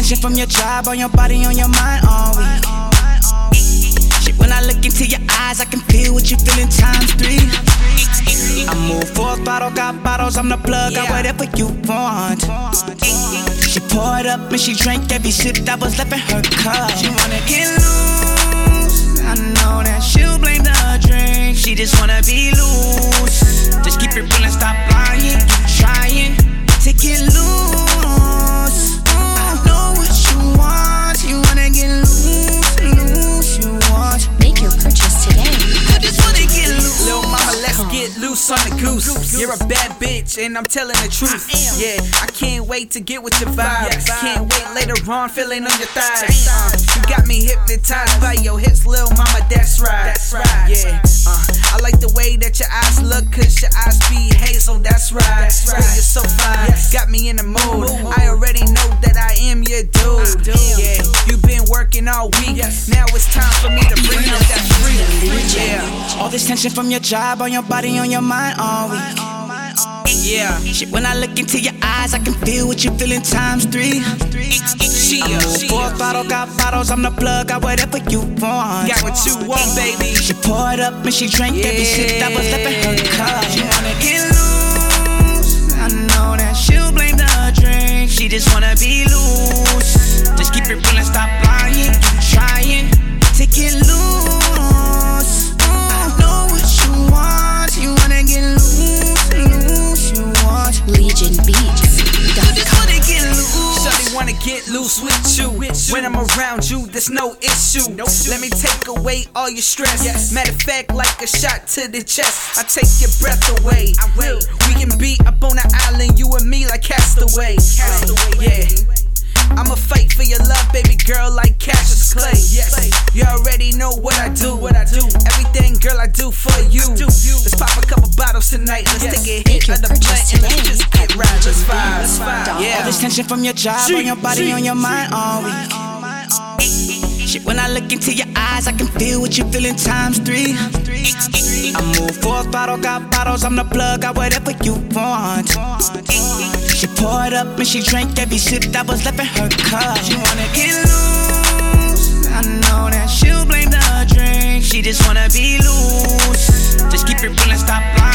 tension from your job, on your body, on your mind all week. Shit, when I look into your eyes, I can feel what you feeling times 3. I move full throttle, got bottles, I'm the plug, got whatever you want. She poured up and she drank every sip that was left in her cup. She wanna get loose, I know that she'll blame the drink. She just wanna be loose, just keep it real and stop lying. You trying to get loose. I know what you want, you wanna get loose, you want. Make your purchase today. I just wanna get loose. Lil' mama, let's get loose on the goose. You're a bad bitch, and I'm telling the truth. Yeah, I can't wait to get with your vibes. Can't wait later on, feeling on your thighs. You got me hypnotized by your hips, lil' mama, that's right. Yeah, I like the way that your eyes look, cause your eyes be hazel, that's right. Girl, you're so fine, got me in the mood. I already know that I am your dude. Yeah, you've been working all week. Now it's time for me to bring out that freak. Yeah. All this tension from your job, on your body, on your mind all week. Yeah. Shit, when I look into your eyes, I can feel what you feeling times 3. I move full throttle, got bottles, I'm the plug, got whatever you want. Got what you want, baby. She poured up and she drank every sip that was left in her cup. She wanna get loose, I know that she'll blame the drink. She just wanna be loose, just keep it real and stop lying. You trying to get loose. I know what you want, you wanna get loose, you want. Legion Beats. Just wanna get loose. Shawty wanna get loose with you. When I'm around you, there's no issue. Let me take away all your stress. Matter of fact, like a shot to the chest, I take your breath away. We can be up on the island, you and me like Castaway. Yeah. I'ma fight for your love, baby girl, like Cassius Clay. You already know what I do. Everything, girl, I do for you. Let's pop a couple bottles tonight. Let's take a hit of the blunt and let's just get right. Let's vibe. Yeah. All this tension from your job, on your body, on your mind all week. Shit, when I look into your eyes, I can feel what you feeling times 3. I move full throttle, got bottles, I'm the plug, got whatever you want. She poured up and she drank every sip that was left in her cup. She wanna get loose, I know that she'll blame the drink. She just wanna be loose, just keep it real and stop lying.